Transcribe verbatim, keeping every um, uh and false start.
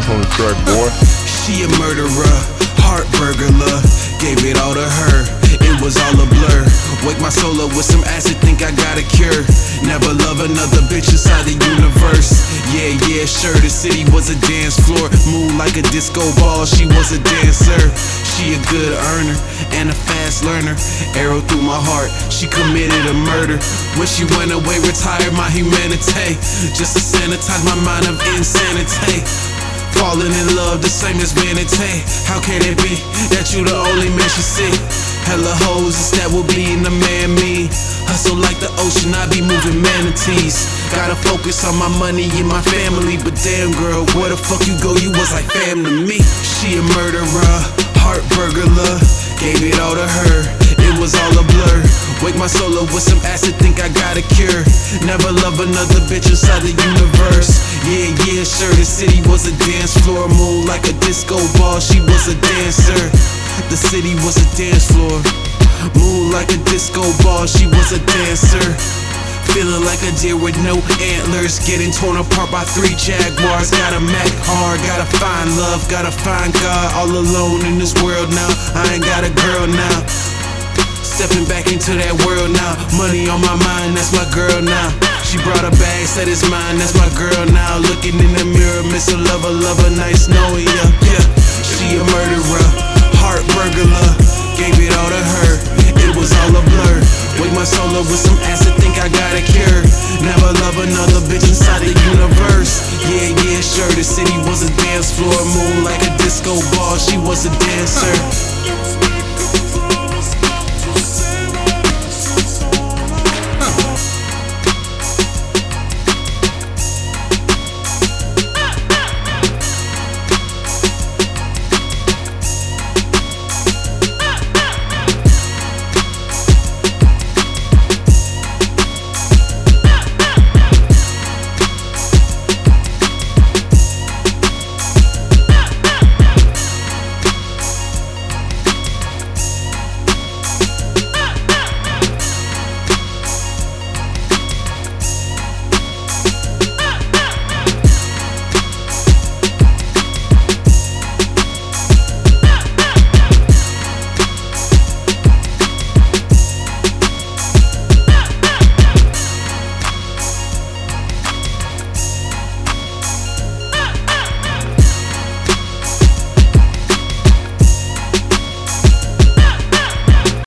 Dance on the track, boy. She a murderer, heart burglar, gave it all to her, it was all a blur. Wake my soul up with some acid, think I got a cure. Never love another bitch inside the universe. Yeah, yeah, sure, the city was a dance floor. Move like a disco ball, she was a dancer. She a good earner and a fast learner. Arrow through my heart, she committed a murder. When she went away, retired my humanity, just to sanitize my mind of insanity. Falling in love, the same as vanity. How can it be that you the only man she see? Hella hoes, it's that will be in the man me. Hustle like the ocean, I be moving manatees. Gotta focus on my money and my family. But damn girl, where the fuck you go, you was like fam to me. She a murderer, heart burglar, gave it all to her, it was all a blur. Wake my soul up with some acid, think I got a cure. Never love another bitch inside the universe. Yeah, yeah, sure, the city was a dance floor. Move like a disco ball, she was a dancer. The city was a dance floor. Move like a disco ball, she was a dancer. Feeling like a deer with no antlers, getting torn apart by three jaguars. Gotta Mac hard, gotta find love, gotta find God. All alone in this world now, I ain't got a girl now. Stepping back into that world now, money on my mind, that's my girl now. She brought a bag, said it's mine, that's my girl now. Looking in the mirror, miss a lover, lover, nice knowing ya. Yeah, she a murderer, heart burglar, gave it all to her, it was all a blur. Wake my soul up with some acid, think I got a cure. Never love another bitch inside the universe. Yeah, yeah, sure, the city was a dance floor. Move like a disco ball, she was a dancer.